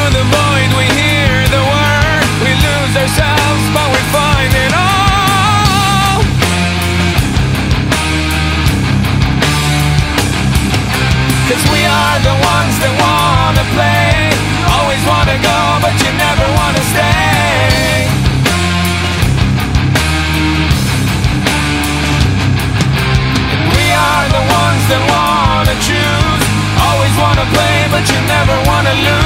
the void, we hear the word. We lose ourselves, but we find it all. 'Cause we are the ones that wanna play. Always wanna go, but you never wanna stay. And we are the ones that wanna choose. Always wanna play, but you never wanna lose.